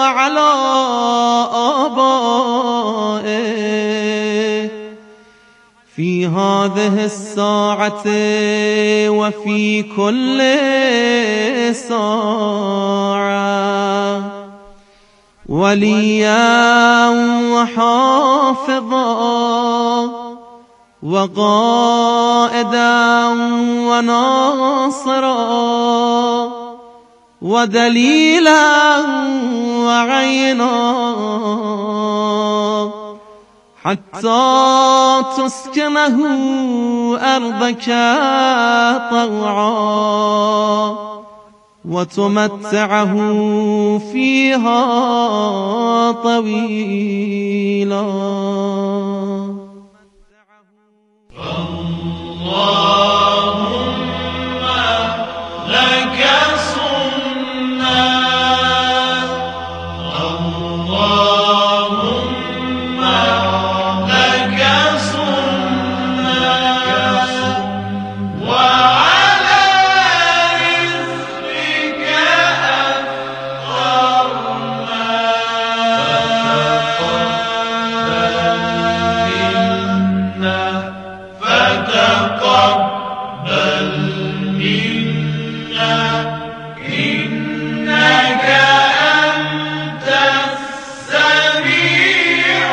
على آبائه في هذه الساعة وفي كل ساعة وليا وحافظا وقائدا وناصرا ودليلا وعينا حتى تسكنه أرضك طوعا وتمتعه فيها طويلا. اللهم لك صمنا اللهم لك صمنا وعلى رزقك أفطرنا فتقبل منا إنك أنت السميع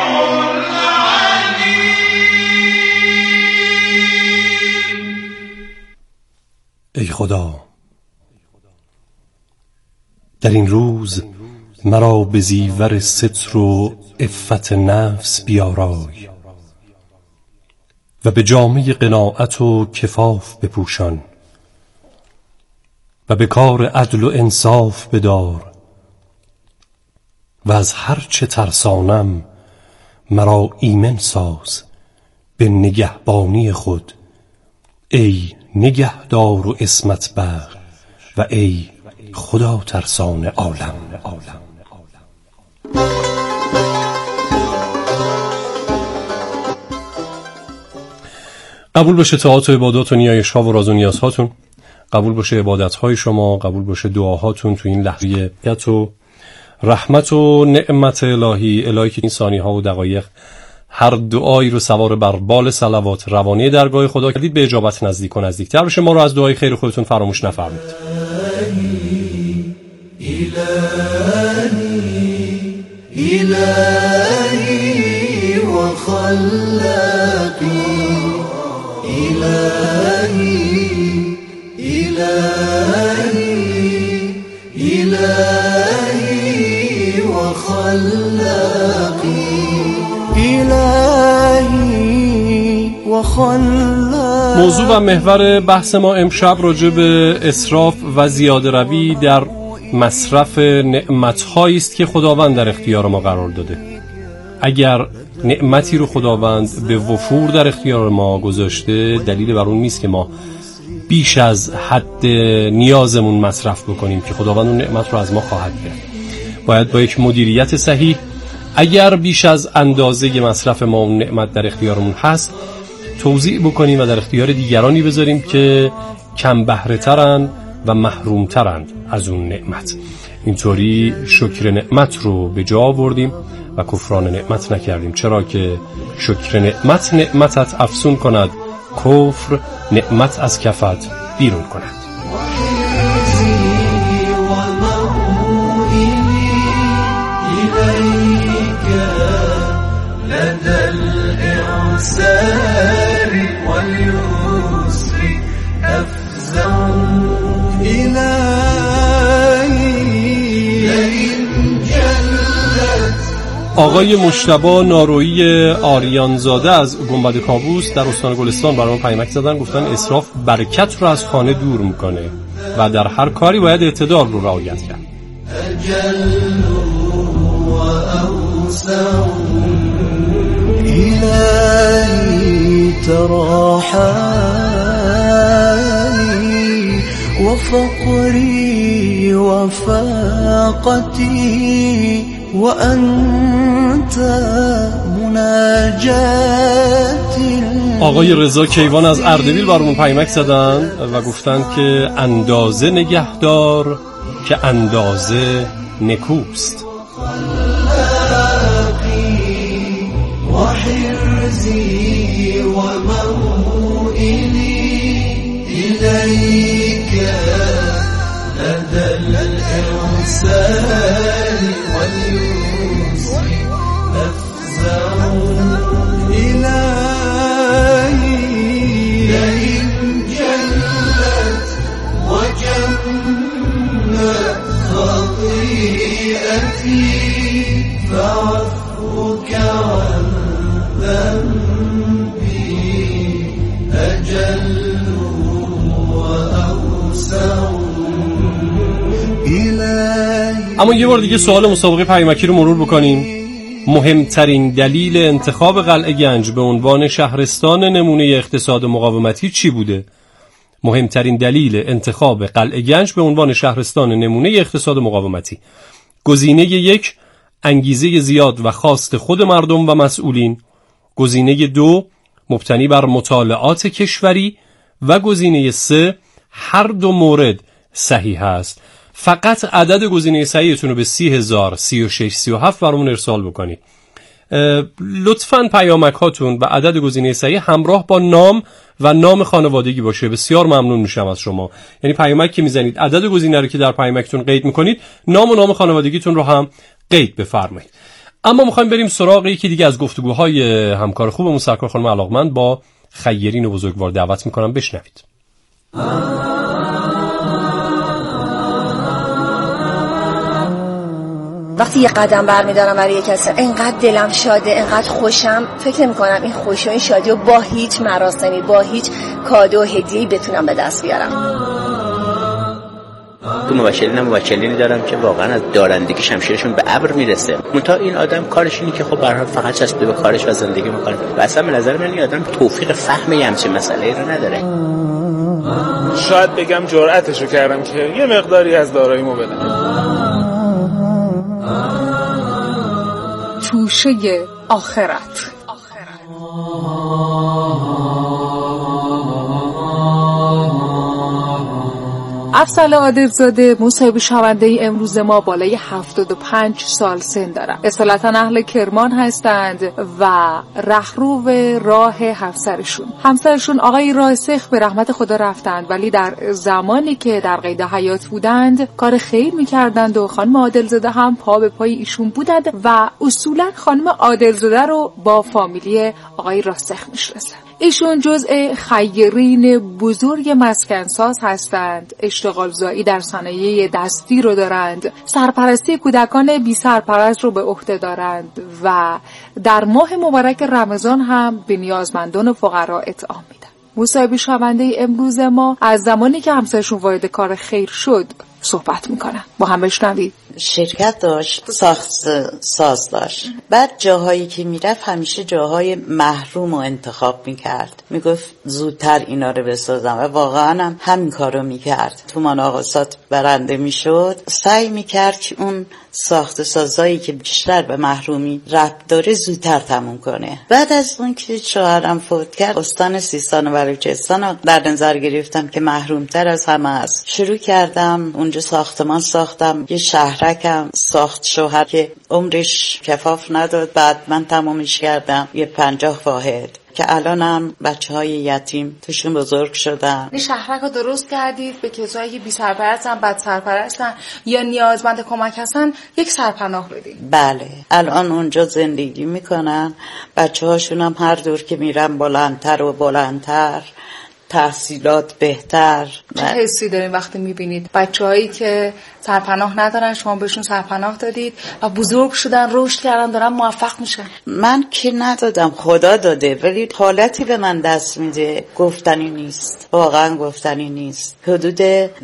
العليم. ای خدا، در این روز مرا به زیور ستر و عفت نفس بیارای و به جامه قناعت و کفاف بپوشان و به کار عدل و انصاف بدار و از هر چه ترسانم مرا ایمن ساز به نگهبانی خود، ای نگهدار و عصمت بخش و ای خدا ترسان عالم. قبول باشه طاعات و عبادات و نیایش‌ها و راز و نیازهاتون، قبول باشه عبادت‌های شما، قبول باشه دعاهاتون تو این لحظه و رحمت و نعمت الهی که این ثانیه‌ها و دقایق هر دعایی رو سوار بر بال صلوات روانی درگاه خدا کردید به اجابت نزدیک و نزدیک‌تر بشه. ما رو از دعای خیر خودتون فراموش نفرمایید. إلهي وخلاقي إلهي وخلاقي موضوع و محور بحث ما امشب راجع به اسراف و زیاده روی در مصرف نعمت‌هایی است که خداوند در اختیار ما قرار داده. اگر نعمتی رو خداوند به وفور در اختیار ما گذاشته، دلیل بر اون نیست که ما بیش از حد نیازمون مصرف بکنیم که خداوند اون نعمت رو از ما خواهد گرفت. باید با یک مدیریت صحیح، اگر بیش از اندازه مصرف ما اون نعمت در اختیارمون هست، توزیع بکنیم و در اختیار دیگرانی بذاریم که کم بهره ترند و محروم ترند از اون نعمت. اینطوری شکر نعمت رو به جا آوردیم و کفران نعمت نکردیم، چرا که شکر نعمت نعمتت افزون کند، کفر نعمت از کفت بیرون کند. آقای مجتبی نارویی آریانزاده از گنبد کابوس در استان گلستان برام پیامک زدن، گفتن اسراف برکت رو از خانه دور میکنه و در هر کاری باید اعتدال رو رعایت کرد. إلهي تراحمي وفقري وفاقتي وأنت مناجاتي. آقای رضا کیوان از اردبیل برامون پیامک زدن و گفتن که اندازه نگهدار که اندازه نکوست. وحرزي وموئلي إليك لدى الإرسال واليسر نفزع إلهي لئن جلت وجمت خطيئتي فعفوك عن ذنبي أجل وأوسع. اما یه بار دیگه سوال مسابقه پیامکی رو مرور بکنیم. مهمترین دلیل انتخاب قلعه گنج به عنوان شهرستان نمونه اقتصاد مقاومتی چی بوده؟ مهمترین دلیل انتخاب قلعه گنج به عنوان شهرستان نمونه اقتصاد مقاومتی: گزینه 1 انگیزه زیاد و خواست خود مردم و مسئولین، گزینه 2 مبتنی بر مطالعات کشوری و گزینه 3 هر دو مورد صحیح است. فقط عدد گزینه صحیحتون رو به 30,000 36 37 برامون ارسال بکنید. لطفاً پیامک هاتون و عدد گزینه صحیح همراه با نام و نام خانوادگی باشه. بسیار ممنون میشم از شما. یعنی پیامک که میزنید عدد گزینه رو که در پیامکتون قید میکنید، نام و نام خانوادگیتون رو هم قید بفرمایید. اما میخوایم بریم سراغ یکی دیگه از گفتگوهای همکار خوبمون سرکار خانم علاقمند با خیرین بزرگوار. دعوت میکنم بشنوید. وقتی یه قدم برمیدارم برای کسی، انقدر دلم شاده، انقدر خوشم، فکر نمی‌کنم این خوشی و این شادی رو با هیچ مراسمی، با هیچ کادو و هدیه‌ای بتونم به دست بیارم. تو موکلینی دارم که واقعا از دارندگی شمشیرشون به ابر میرسه. منتها این آدم کارش اینه که خب به هر حال فقط چسبیده به کارش و زندگی میکنه و اصلا به نظر من این آدم توفیق فهم همچین مسئله رو نداره. شاید بگم جرأتشو کردم که یه مقداری از داراییمو بدم. توشه آخرت. افضل عادلزاده مصاحبه شونده امروز ما بالای 75 سال سن دارند. اصالتا اهل کرمان هستند و رهرو راه همسرشون آقای راسخ به رحمت خدا رفتند، ولی در زمانی که در قید حیات بودند کار خیر می‌کردند و خانم عادلزاده هم پا به پای ایشون بودند و اصولا خانم عادلزاده رو با فامیلی آقای راسخ می‌شناسند. ایشون جزء خیرین بزرگ مسکنساز هستند. اشتغالزایی در صنایع دستی رو دارند. سرپرستی کودکان بی سرپرست رو به عهده دارند و در ماه مبارک رمضان هم به نیازمندان و فقرا اطعام میدن. مصاحبه شونده امروز ما از زمانی که همسرشون وارد کار خیر شد صحبت میکنن. با هم بشنوید. شرکت داشت، ساخت ساز داشت. بعد جاهایی که میرفت همیشه جاهای محروم رو انتخاب میکرد. میگفت زودتر اینا رو بسازم و واقعا هم همین کارو میکرد. تو مناقصات برنده میشد. سعی میکرد که اون ساخت سازایی که بیشتر به محرومی ربط داره زودتر تموم کنه. بعد از اون که شوهرم فوت کرد، استان سیستان و بلوچستان در نظر گرفتم که محرومتر از همه است. شروع کردم اونجا ساختمان ساختم. یه شهرکم ساخت شوهر که عمرش کفاف نداد. بعد من تمامش کردم. یه 50 واحد که الانم بچه‌های یتیم توشون بزرگ شدن. این شهرک رو درست کردید به کسایی که بی سرپرستن، بد سرپرستن یا نیازمند کمک هستن یک سرپناه بدید. بله، الان اونجا زندگی میکنن. بچه‌هاشون هم هر دور که میرن بلندتر و بلندتر، تحصیلات بهتر. چه حسی دارین وقتی میبینید بچه‌هایی که سرپناه ندارن شما بهشون سرپناه دادید و بزرگ شدن، رشد کردن، دارن موفق میشن؟ من که ندادم، خدا داده، ولی حالتی به من دست میده گفتنی نیست، واقعا گفتنی نیست. حدود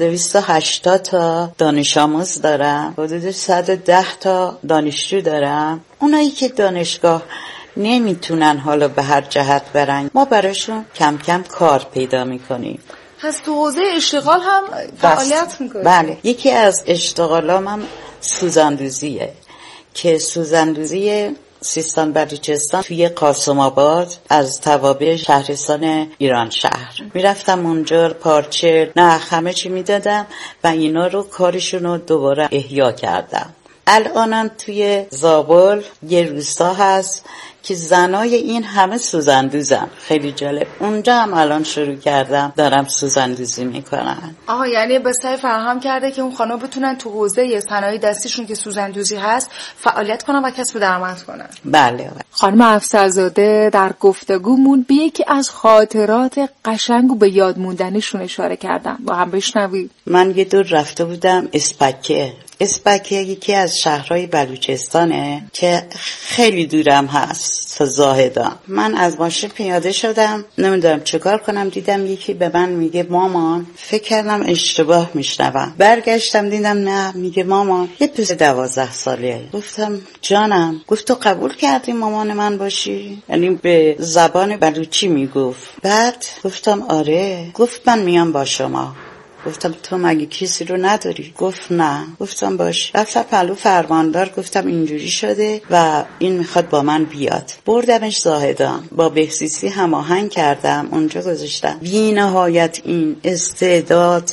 280 تا دانش آموز دارم، حدود 110 تا دانشجو دارم. اونایی که دانشگاه نمیتونن حالا به هر جهت برن، ما براشون کم کم کار پیدا میکنیم. پس تو حوزه اشتغال هم فعالیت میکنید؟ بله، یکی از اشتغالام هم سوزاندوزیه که سوزاندوزی سیستان بلوچستان توی قاسم آباد از توابع شهرستان ایران شهر میرفتم اونجا، پارچه نه همه چی میدادم و اینا رو کارشون رو دوباره احیا کردم. الانم توی زابل یه روستا هست که زنای این همه سوزندوزن. خیلی جالب. اونجا هم الان شروع کردم دارم سوزندوزی میکنن. آها، یعنی به سعی فراهم کرده که اون خانم بتونن تو حوزه صنایع دستیشون که سوزندوزی هست فعالیت کنن و کسب درآمد کنن. بله. خانم افسرزاده در گفتگومون به یکی از خاطرات قشنگ و به یاد موندنیشون اشاره کردن. با هم بشنوید. من یه دور رفته بودم اسپکه یکی از شهرهای بلوچستانه که خیلی دورم هست تا زاهدان. من از ماشین پیاده شدم، نمیدونم چه کار کنم، دیدم یکی به من میگه مامان. فکر کردم اشتباه میشنوم، برگشتم دیدم نه، میگه مامان. یه پسر 12 ساله. گفتم جانم. گفت تو قبول کردی مامان من باشی؟ یعنی به زبان بلوچی میگفت. بعد گفتم آره. گفت من میام با شما. گفتم تو مگه کسی رو نداری؟ گفت نه. گفتم باش. رفتم پلو فرماندار، گفتم اینجوری شده و این میخواد با من بیاد. بردمش زاهدان، با بهزیستی هماهنگ کردم، اونجا گذاشتم. بی نهایت این استعداد.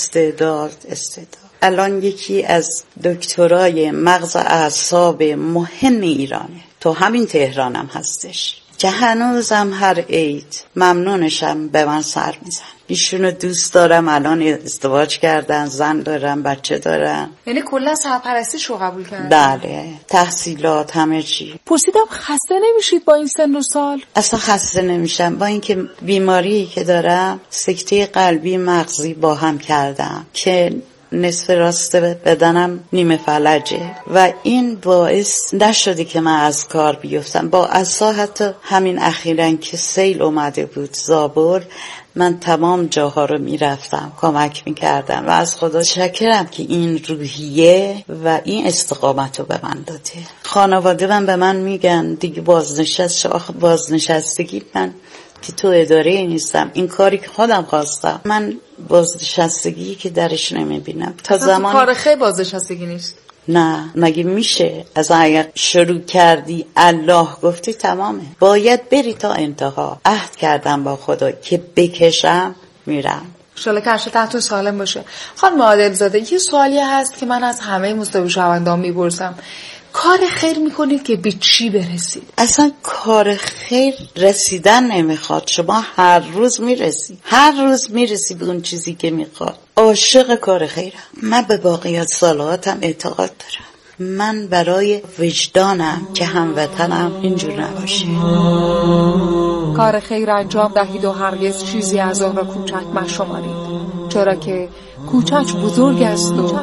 الان یکی از دکترای مغز اعصاب مهم ایرانه، تو همین تهرانم هستش، که هنوزم هر عید ممنونشم به من سر میزن. ایشونو دوست دارم، الان ازدواج کردن، زن دارن، بچه دارن. یعنی کلا سرپرستیشو قبول کردن؟ بله، تحصیلات، همه چی. پرسیدم خسته نمیشید با این سن و سال؟ اصلا خسته نمیشم، با اینکه بیماری که دارم، سکته قلبی مغزی با هم کردم که نصف راست بدنم نیمه فلجه و این باعث نشده که من از کار بیفتم. با عصا حتی همین اخیراً که سیل اومده بود زابل، من تمام جاها رو میرفتم، کمک میکردم و از خدا شکرم که این روحیه و این استقامت رو به من داده. خانواده من به من میگن دیگه بازنشستگی من که تو اداره نیستم، این کاری که خودم خواستم، من بازنشستگی که درش نمیبینم. تا زمان کار خیلی بازنشستگی نیست. نه، مگه میشه؟ از اگر شروع کردی الله گفتی تمامه، باید بری تا انتها. عهد کردم با خدا که بکشم میرم. انشالله که هرچه تحتون سالم باشه. خانم عادل‌زاده، یه سوالی هست که من از همه مصاحبه شنوندگان میپرسم. کار خیر میکنید که به چی برسید؟ اصلا کار خیر رسیدن نمیخواد، شما هر روز میرسی به اون چیزی که میخواد. عاشق کار خیرم. من به باقیات صالحاتم اعتقاد دارم. من برای وجدانم که هموطنم اینجور نباشه. کار خیر انجام دهید و هرگز چیزی از آن را کوچک مشمارید، چرا که کوچک بزرگ است و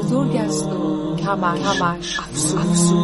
کمش افزون.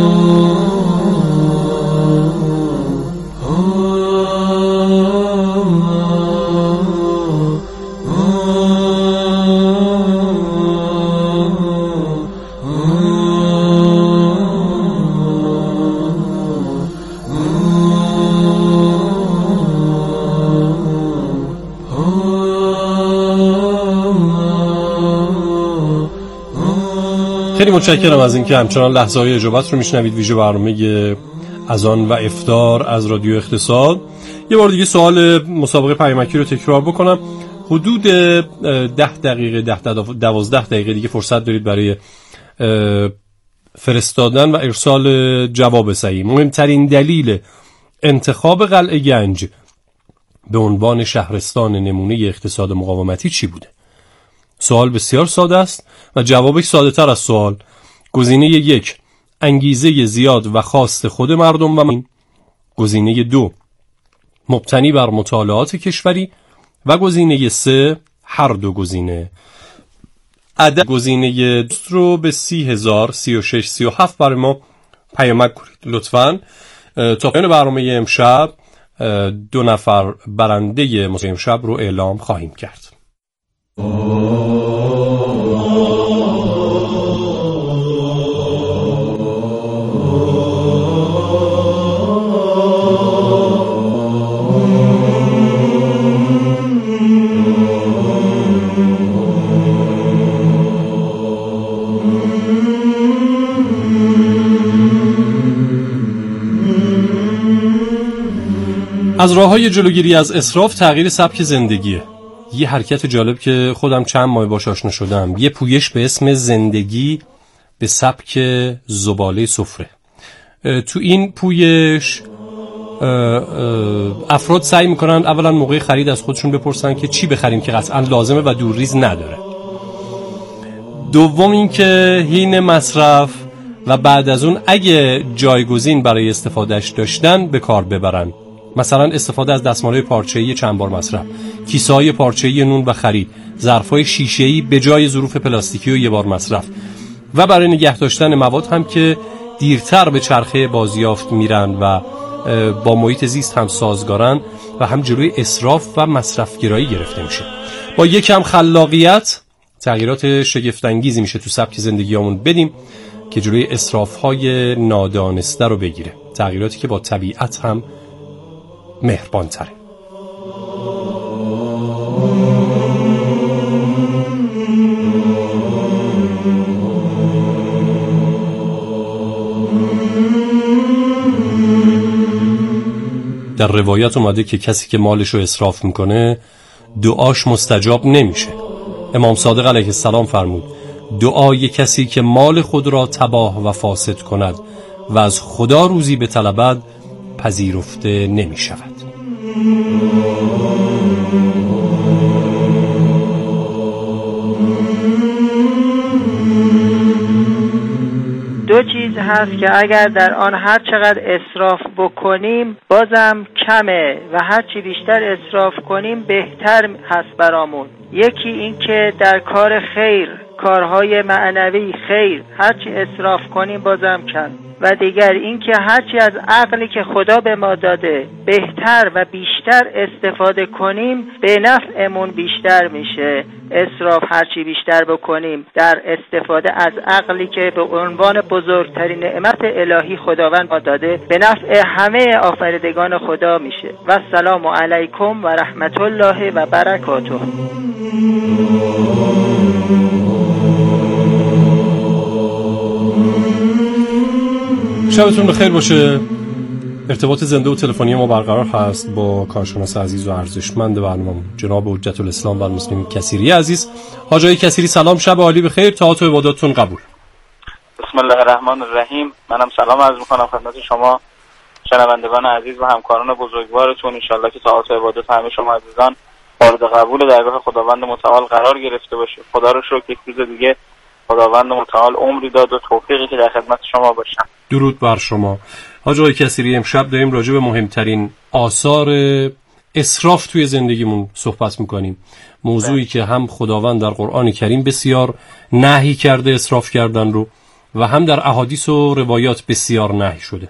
خیلی متشکرم از اینکه همچنان لحظه‌های اجابت رو میشنوید. ویژه برنامه اذان و افطار از رادیو اقتصاد. یه بار دیگه سوال مسابقه پیامکی رو تکرار بکنم. حدود 10 دقیقه 12 دقیقه دیگه فرصت دارید برای فرستادن و ارسال جواب صحیح. مهمترین دلیل انتخاب قلعه گنج به عنوان شهرستان نمونه اقتصاد مقاومتی چی بوده؟ سوال بسیار ساده است و جوابش ساده تر از سوال. گزینه 1 انگیزه زیاد و خواست خود مردم و من. گزینه 2 مبتنی بر مطالعات کشوری و گزینه 3 هر دو گزینه. عدد گزینه دوست رو به 30,000 36 37 برای ما پیامک کنید لطفاً. تا پایان برنامه امشب 2 نفر برنده مسابقه امشب رو اعلام خواهیم کرد. از راه‌های جلوگیری از اسراف تغییر سبک زندگیه. یه حرکت جالب که خودم چند ماه باهاش آشنا شدم، یه پویش به اسم زندگی به سبک زباله سفره. تو این پویش افراد سعی میکنن اولا موقع خرید از خودشون بپرسن که چی بخریم که قطعا لازمه و دورریز نداره. دوم این که حین مصرف و بعد از اون اگه جایگزین برای استفادهش داشتن به کار ببرن. مثلا استفاده از دستمالهای پارچه‌ای چند بار مصرف، کیسه‌های پارچه‌ای نون و خرید، ظرف‌های شیشه‌ای به جای ظروف پلاستیکی و یک بار مصرف. و برای نگه داشتن مواد هم که دیرتر به چرخه بازیافت میرن و با محیط زیست هم سازگارن و هم جلوی اسراف و مصرفگرایی گرفته میشه. با یکم خلاقیت تغییرات شگفت‌انگیزی میشه تو سبک زندگیامون بدیم که جلوی اسراف‌های نادانسته رو بگیره. تغییراتی که با طبیعت هم مهربان تره. در روایت اومده که کسی که مالش رو اسراف میکنه دعاش مستجاب نمیشه. امام صادق علیه السلام فرمود دعای کسی که مال خود را تباه و فاسد کند و از خدا روزی به طلبد پذیرفته نمی شود. دو چیز هست که اگر در آن هر چقدر اسراف بکنیم بازم کمه و هر چی بیشتر اسراف کنیم بهتر هست برامون. یکی این که در کار خیر، کارهای معنوی خیر، هرچی اسراف کنیم بازم کم. و دیگر این که هرچی از عقلی که خدا به ما داده بهتر و بیشتر استفاده کنیم به نفعمون بیشتر میشه. اسراف هرچی بیشتر بکنیم در استفاده از عقلی که به عنوان بزرگترین نعمت الهی خداوند ما داده به نفع همه آفریدگان خدا میشه. و السلام علیکم و رحمت الله و برکاته. شبتون بخیر باشه. ارتباط زنده و تلفنی ما برقرار هست با کارشناس عزیز و ارزشمند برنامه جناب حجت الاسلام و المسلمین کثیری عزیز. حاج آقای کثیری سلام، شب عالی بخیر، طاعت و عباداتتون قبول. بسم الله الرحمن الرحیم. منم سلام عرض می‌کنم خدمت شما شنوندگان عزیز و همکاران بزرگوارتون. ان شاءالله که طاعت و عبادات همه شما عزیزان مورد قبول درگاه خداوند متعال قرار گرفته باشه. خدا رو شکر یک روز دیگه خداوند متعال عمری داد و توفیقی که در خدمت شما باشم. درود بر شما. حاج آقای کثیری، امشب داریم راجع به مهمترین آثار اسراف توی زندگیمون صحبت میکنیم. موضوعی که هم خداوند در قرآن کریم بسیار نهی کرده اسراف کردن رو و هم در احادیث و روایات بسیار نهی شده.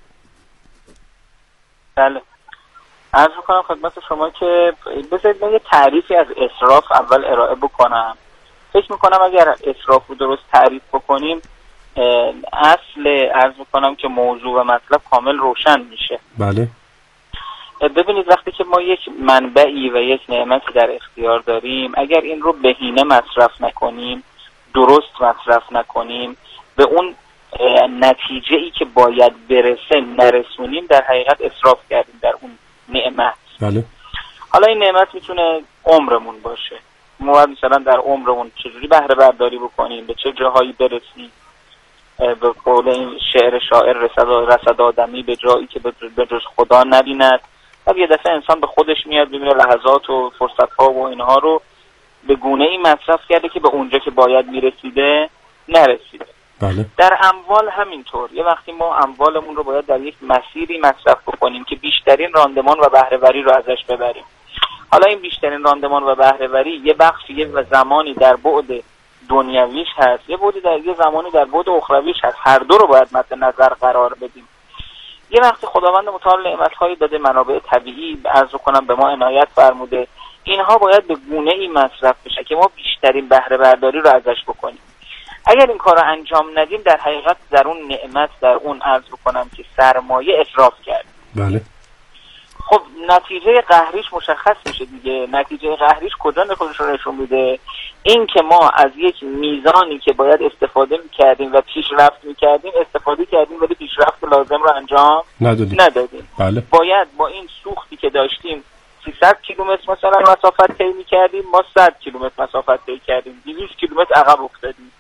بله. عرض میکنم خدمت شما که بذارید من یه تعریفی از اسراف اول ارائه بکنم. فکر میکنم اگر اسراف رو درست تعریف بکنیم اصل عرض میکنم که موضوع و مطلب کامل روشن میشه. بله. ببینید وقتی که ما یک منبعی و یک نعمتی در اختیار داریم اگر این رو بهینه مصرف نکنیم، درست مصرف نکنیم، به اون نتیجه‌ای که باید برسه نرسونیم، در حقیقت اسراف کردیم در اون نعمت. بله. حالا این نعمت میتونه عمرمون باشه. ما باید مثلا در عمرمون چجوری بهره برداری بکنیم، به چه جاهایی برسیم. به قول این شاعر رسد آدمی به جایی که به جز خدا نبیند. و یه دفعه انسان به خودش میاد ببینه لحظات و فرصت‌ها و اینها رو به گونه‌ای مصرف کرده که به اونجا که باید میرسیده نرسیده. بله. در اموال همینطور. یه وقتی ما اموالمون رو باید در یک مسیری مصرف بکنیم که بیشترین راندمان و بهره‌وری رو ازش ببریم. حالا این بیشترین راندمان و بهره‌وری یه بخشی و زمانی در بعد دنیویش هست، یه زمانی در بعد اخرویش هست. هر دو رو باید مد نظر قرار بدیم. یه وقتی خداوند متعال نعمت‌هایی داده، منابع طبیعی عرض کنم به ما عنایت فرموده، اینها باید به گونه‌ای مصرف بشه که ما بیشترین بهره برداری رو ازش بکنیم. اگر این کار رو انجام ندیم در حقیقت در اون نعمت، در اون عرض کنم که سرمایه اسراف کردیم. بله. خب نتیجه قهریش مشخص میشه دیگه. نتیجه قهریش کجا خودش رو نشون میده؟ این که ما از یک میزانی که باید استفاده میکردیم و پیشرفت میکردیم استفاده کردیم ولی پیشرفت لازم رو انجام ندادیم. بله. باید با این سوختی که داشتیم 300 کیلومتر مثلا مسافت طی میکردیم، ما 100 کیلومتر مسافت طی کردیم، 200 کیلومتر عقب افتادیم. خب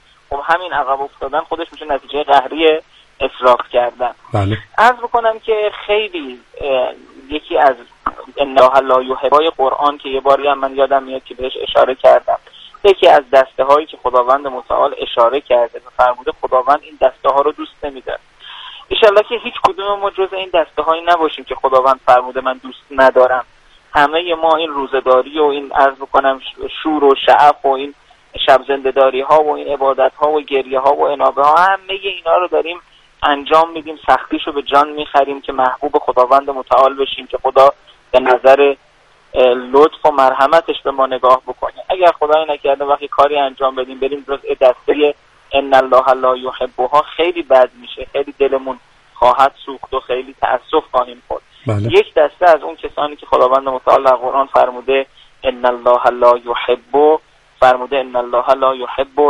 همین عقب افتادن خودش میشه نتیجه قهری اسراف کردن. بله. عرض بکنم که خیلی یکی از الله لا یحبای قرآن که یه باری هم من یادم میاد که بهش اشاره کردم، یکی از دسته هایی که خداوند متعال اشاره کرده و فرموده خداوند این دسته ها رو دوست نمیداره. انشالله که هیچ کدوم ما جز این دسته هایی نباشیم که خداوند فرموده من دوست ندارم. همه ما این روزداری و این عرض بکنم شور و شعف و این شب زنده‌داری ها و این عبادت ها و گریه ها و انابه ها، همه اینا رو داریم انجام میدیم، سختیشو به جان میخریم که محبوب خداوند متعال بشیم، که خدا به نظر لطف و مرحمتش به ما نگاه بکنه. اگر خدای نکرده وقتی کاری انجام بدیم بریم جزء دسته ان الله لا یحبها، خیلی بد میشه، خیلی دلمون خواهد سوخت و خیلی تأسف خواهیم خورد. بله. یک دسته از اون کسانی که خداوند متعال در قرآن فرموده ان الله لا یحب، فرموده ان الله لا یحب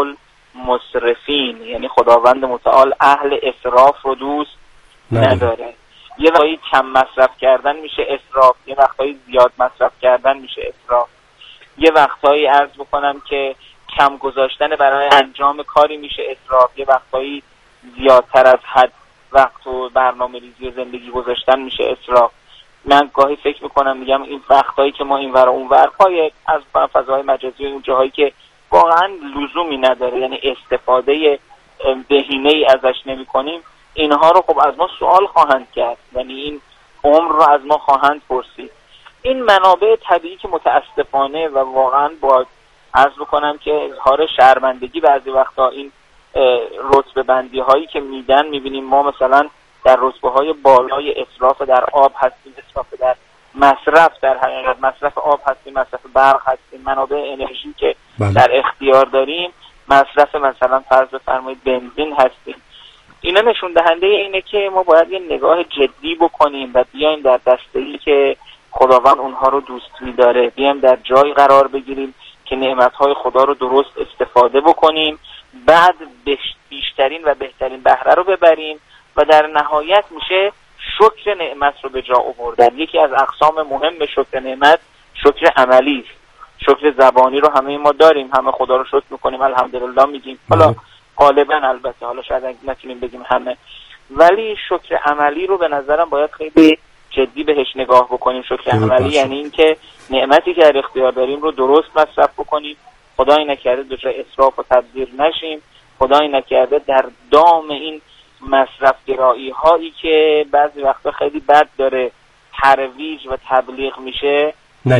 المسرفین، یعنی خداوند متعال اهل اسراف رو دوست نداره. یه وقتایی کم مصرف کردن میشه اسراف، یه وقتایی زیاد مصرف کردن میشه اسراف، یه وقتایی عرض بکنم که کم گذاشتن برای انجام کاری میشه اسراف، یه وقتایی زیادتر از حد وقت و برنامه ریزی و زندگی گذاشتن میشه اسراف. من گاهی فکر میکنم میگم این وقتایی که ما این ور و اون ور پای از فضای مجازی و اون جاهایی که واقعا لزومی نداره، یعنی استفاده بهینه‌ای ازش نمی‌کنیم، اینها رو خب از ما سوال خواهند کرد، یعنی این عمر رو از ما خواهند پرسید. این منابع طبیعی که متاسفانه و واقعا با عرض بکنم که اظهار شرمندگی بعضی وقتا این رتبه بندی هایی که میدن میبینیم ما مثلا در رتبه های بالای اسراف در آب هستیم، اسراف در مصرف، در حقیقت مصرف آب هستیم، مصرف برق هستیم، منابع انرژی که در اختیار داریم، مصرف مثلا فرض بفرمایید بنزین هستیم. اینا نشون دهنده اینه که ما باید یه نگاه جدی بکنیم و بیایم در دسته‌ای که خداوند اونها رو دوست می‌داره، بیایم در جایی قرار بگیریم که نعمت‌های خدا رو درست استفاده بکنیم، بعد بیشترین و بهترین بهره رو ببریم و در نهایت میشه شکر نعمت رو به جا آوردن. یکی از اقسام مهم شکر نعمت شکر عملی است. شکر زبانی رو همه ما داریم، همه خدا رو شکر می‌کنیم، الحمدلله میگیم، حالا غالبا البته، حالا شاید نتونیم بگیم همه، ولی شکر عملی رو به نظرم باید خیلی جدی بهش نگاه بکنیم. شکر عملی یعنی این که نعمتی که در اختیار داریم رو درست مصرف بکنیم، خدای نکرده دچار اسراف و تبذیر نشیم، خدای نکرده در دام این مصرف گرایی هایی که بعضی وقتا خیلی بد داره ترویج و تبلیغ میشه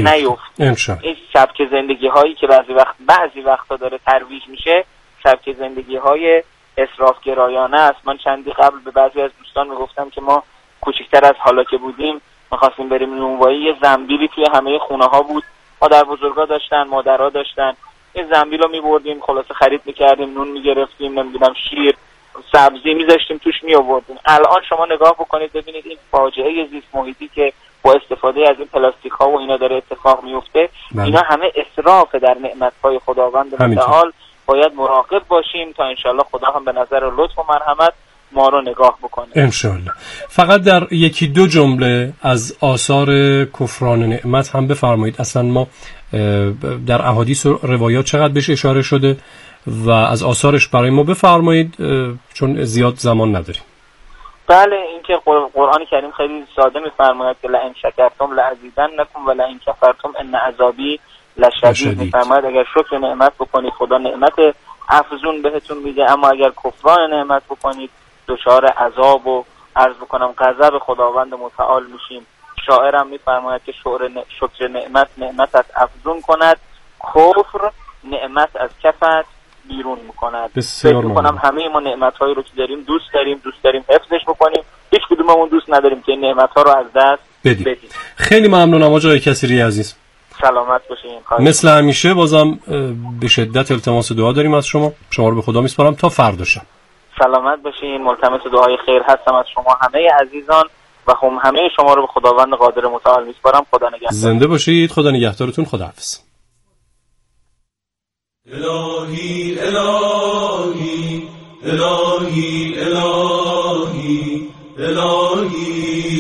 نیفت. این سبک زندگی هایی که بعضی وقتا داره ترویج میشه سبک زندگی های اسراف گرایانه است. من چندی قبل به بعضی از دوستان میگفتم که ما کوچکتر از حالا که بودیم میخواستیم بریم نونوایی، یه زنبیلی توی همه خونه ها بود، مادر بزرگا داشتن، مادرها داشتن، یه زنبیل رو میبردیم خلاصه خرید میکردیم، نون میگرفتیم، نمیدونم شیر سبزی میذاشتیم توش میآوردیم. الان شما نگاه بکنید ببینید این فاجعه زیست محیطی که با استفاده از این پلاستیک ها و اینا داره اتفاق میفته، اینا همه اسراف در نعمت های خداوند متعال. باید مراقب باشیم تا انشالله خدا هم به نظر لطف و مرحمت ما رو نگاه بکنه انشالله. فقط در یکی دو جمله از آثار کفران نعمت هم بفرمایید. اصلا ما در احادیث و روایات چقدر بهش اشاره شده و از آثارش برای ما بفرمایید چون زیاد زمان نداریم. بله، اینکه قرآن کریم خیلی ساده میفرماید که لئن شکرتم لأزیدنکم و لئن کفرتم ان عذابی لشدید. میفرماید اگر شکر نعمت بکنید خدا نعمت افزون بهتون میده، اما اگر کفران نعمت بکنید دچار عذاب و عرض بکنم غضب خداوند متعال میشیم. شاعرم میفرماید که شکر نعمت از افزون کند، کفر نعمت از کفت بیرون میکند. فکر میکنم همه ما نعمت‌هایی رو که داریم دوست داریم حفظش بکنیم، هیچ کدوممون دوست نداریم که این نعمت‌ها رو از دست بدیم. خیلی ممنونم آقای کثیری عزیز. سلامت باشین. مثل همیشه بازم به شدت التماس دعا داریم از شما رو به خدا میسپارم تا فردا شب. سلامت باشین، ملتمس دعای خیر هستم از شما همه عزیزان و همه شما رو به خداوند قادر متعال میسپارم. خدا نگهدار. زنده باشید. خدا نگهدارتون. خداحافظ. الهی الهی الهی الهی الهی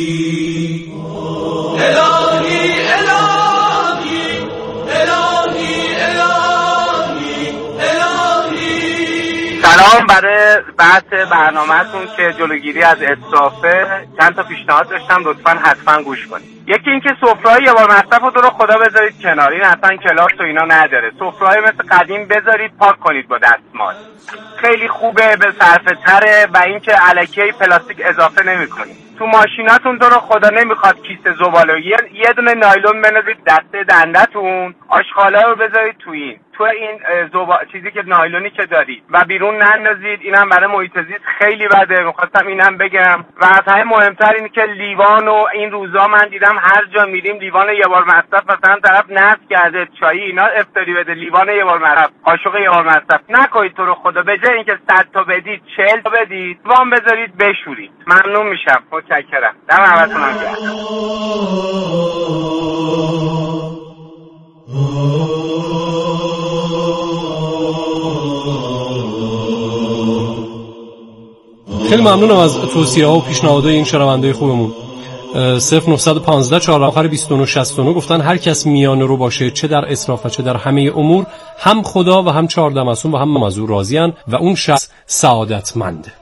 الهی الهی الهی الهی. سلام. برای بحث برنامه‌تون که جلوگیری از اسرافه چند تا پیشنهاد داشتم، لطفاً حتما گوش کنید. یکی اینکه سفره‌های یه بار مصرف رو رو خدا بذارید کنار، این اصلا کلاس و اینا نداره. سفره‌های مثل قدیم بذارید، پاک کنید با دستمال، خیلی خوبه، به صرفه تره و اینکه الکی پلاستیک اضافه نمی‌کنید. تو ماشیناتون رو خدا نمیخواد کیسه زباله، یه دونه نایلون بندازید دسته دندتون، آشغالا رو بذارید تو این چیزی که نایلونی که دارید و بیرون نندازید. اینم برای محیط زیست خیلی بده، می‌خواستم اینم بگم. و از همه مهمتر اینه که لیوان و این روزا من دیدم هر جا میریم لیوان یه بار مصرف مثلا طرف نصب کرده چایی اینا افتاری بده، لیوان یه بار مصرف، قاشق یه بار مصرف نکنید تو رو خدا. به جای اینکه 100 تا بدید 40 تا بدید، وام بذارید بشورید. ممنون میشم، متشکرم. دم همتون گرم. خیلی ممنونم از توصیه‌ها و پیشنهادهای این شنونده خوبمون. 0915 4 آخر 2969 گفتن هر کس میانه رو باشه، چه در اسراف و چه در همه امور، هم خدا و هم 14 معصوم و هم از او راضی‌اند و اون شخص سعادتمنده.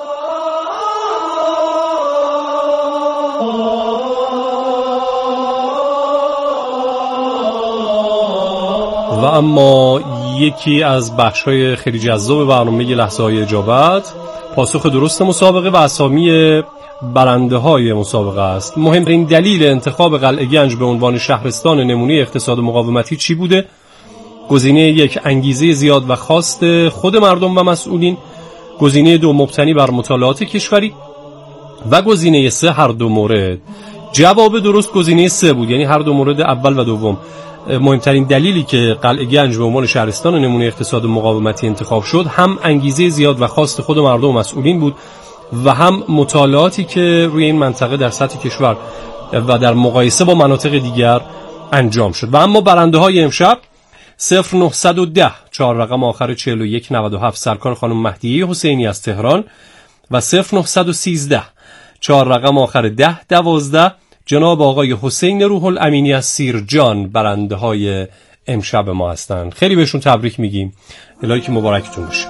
و اما یکی از بخش‌های خیلی جذاب برنامه لحظه‌های اجابت پاسخ درست مسابقه و اسامی برنده‌های مسابقه است. مهمترین دلیل انتخاب قلعه گنج به عنوان شهرستان نمونه اقتصاد مقاومتی چی بوده؟ گزینه 1 انگیزه زیاد و خواست خود مردم و مسئولین، گزینه 2 مبتنی بر مطالعات کشوری و گزینه 3 هر دو مورد. جواب درست گزینه 3 بود، یعنی هر دو مورد اول و دوم. مهمترین دلیلی که قلعه گنج به عنوان شهرستان نمونه اقتصاد مقاومتی انتخاب شد هم انگیزه زیاد و خواست خود مردم و مسئولین بود و هم مطالعاتی که روی این منطقه در سطح کشور و در مقایسه با مناطق دیگر انجام شد. و اما برنده های امشب 0910 4 رقم آخر 4197 سرکار خانم مهدیه حسینی از تهران و 0913 4 رقم آخر 1012 جناب آقای حسین روح الامینی از سیرجان برنده های امشب ما هستند. خیلی بهشون تبریک میگیم. الهی که مبارکتون باشه.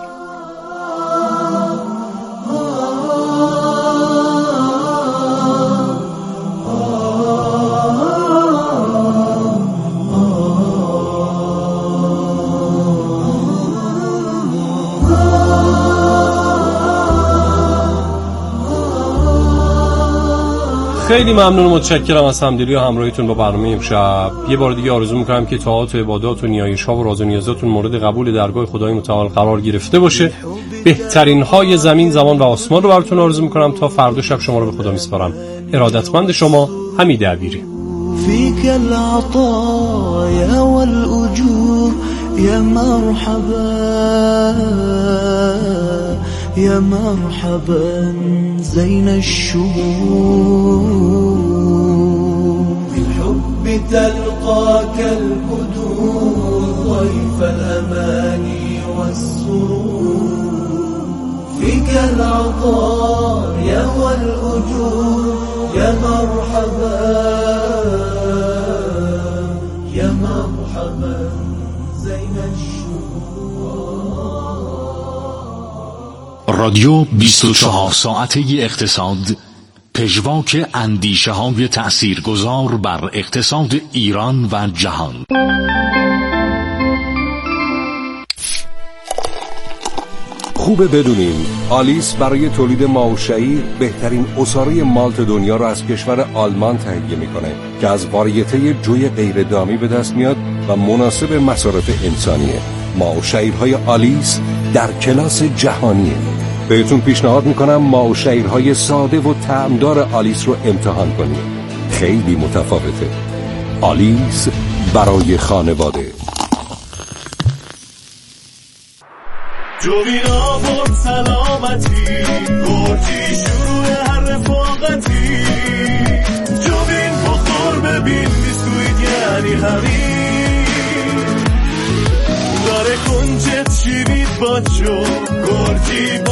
خیلی ممنون و متشکرم از همدلی و همراهیتون با برنامه امشب. یه بار دیگه آرزو میکنم که طاعات و عبادات و نیایش‌ها و راز و نیازاتون مورد قبول درگاه خدای متعال قرار گرفته باشه. بهترین های زمین، زمان و آسمان رو براتون آرزو میکنم. تا فردا شب شما رو به خدا میسپارم. ارادتمند شما حمید عبیری. فيك العطايا والأجور يا مرحبا يا مرحبا زين الشهور بالحب تلقاك البدور ضيف الأماني والسرور فيك العطايا والأجور يا مرحبا يا مرحبا زين الشهور. رادیو 24 ساعته اقتصاد، پژواک اندیشه های تأثیرگذار بر اقتصاد ایران و جهان. خوبه بدونیم آلیس برای تولید ماه و شعیر بهترین عصاره مالت دنیا را از کشور آلمان تهیه میکنه که از واریته جوی غیر دامی به دست میاد و مناسب مصارف انسانیه. ماه و شعیرهای آلیس در کلاس جهانیه. بهتون پیشنهاد میکنم ماه و شعیرهای ساده و طعمدار آلیس رو امتحان کنید. خیلی متفاوته. آلیس برای خانواده. جوینا پر سلامتی گرچی شروع هر رفاقتی جوین بخور ببین بیسکویت یعنی همین داره کنجت شیرید باچو گرچی